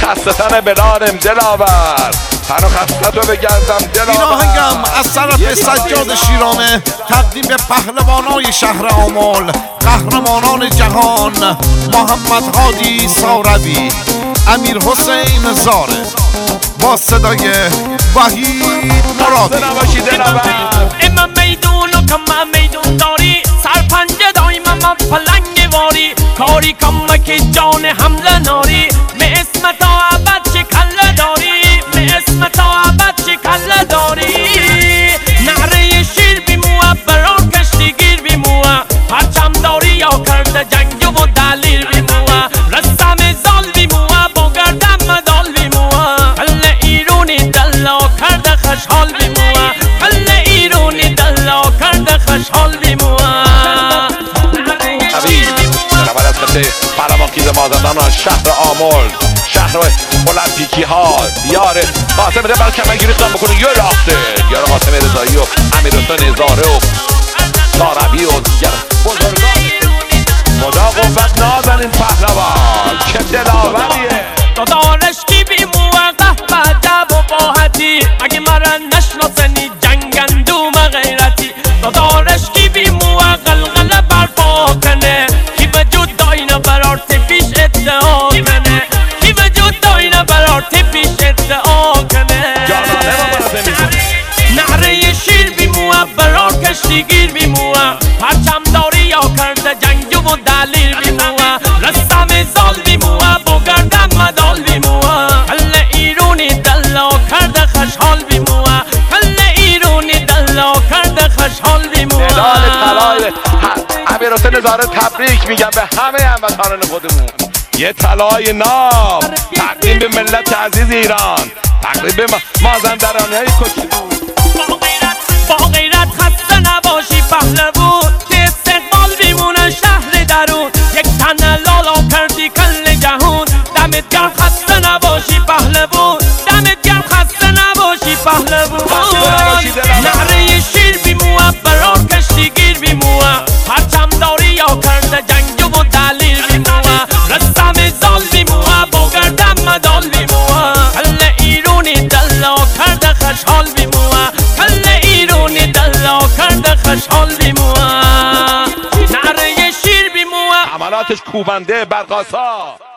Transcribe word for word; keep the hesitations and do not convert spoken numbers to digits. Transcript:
خسته تن بلارم دلاور، تن و خسته تو بگردم دلاور. این آهنگم از طرف سجاد شیرامه تقدیم به پهلوانای شهر آمل، قهرمانان جهان، محمد هادی ساروی، امیر حسین زاره با صدای وحید مرادی. نباشی دلاور. اما میدون و کم میدون داری، سرپنجه دایم اما پلنگ واری، کاری کم که جان حمله ناری، می اسم تا عبد چه کله داری، می اسم تا عبد چه کله داری. نعره شیر بیموه بران کشتی گیر بیموه، پرچم داری یا کرده جنگ و دلیر بیموه، رسم زال بیموه با گردم مدال بیموه، کل ایرونی دلا کرده خشحال بیموه، کل ایرونی دلا کرده خشحال بیموه. پهلوانخیز مازندران، شهر آمل، شهر المپیکی ها، یار قاسم رضا کمرگیری خواهم بکنه. یه راسته یار قاسم رضایی و امیر حسین زاره و ساروی و بزرگان. خدا قوت نازنین پهلوان، چه دلاوریه. دادارش کی بیموه قهبه جب و باحتی، اگه مرن نشناسنی جنگندوم غیرتی. دادارش کی بیموه قلقل برپا کنه، کی وجود داینه برارت پیش ادعا کنه، کی وجود داینه برارت پیش ادعا کنه. نعره شیر بیموه برار کشتی گیر بیموه، پرچم داری یا کرده جنگ و دلیر بیموه، رسم زال بیموه با گردم مدال بیموه، کل ایرونی دلا کرده خشحال بیموه، کل ایرونی دلا کرده خشحال بیموه. مدال طلای امیر حسین زاره تبریک میگم به همه هموطنان خودمون. یه طلای ناب تقدیم به ملت عزیز ایران، تقدیم به مازندرانی های کشیدون. با غیرت خسته نباشی پهلوون، که استقبال بیمونه شهر درون، یک تن لالا کردی کل جهون. دمت گرم خسته نباشی پهلوون، دمت گرم خسته نباشی پهلوون. نعره شیر بیموه برار کشتی گیر بیموه، پرچم داری یا کرده جنگ و دلیر بیموه، رسم زال بیموه با گردم مدال بیموه، کل ایرونی دلا کرده خشحال بیموه، کل ایرونی دلا کرده خشحال بیموه. نعره شیر بیموه حملاتش کوبنده برقاسا.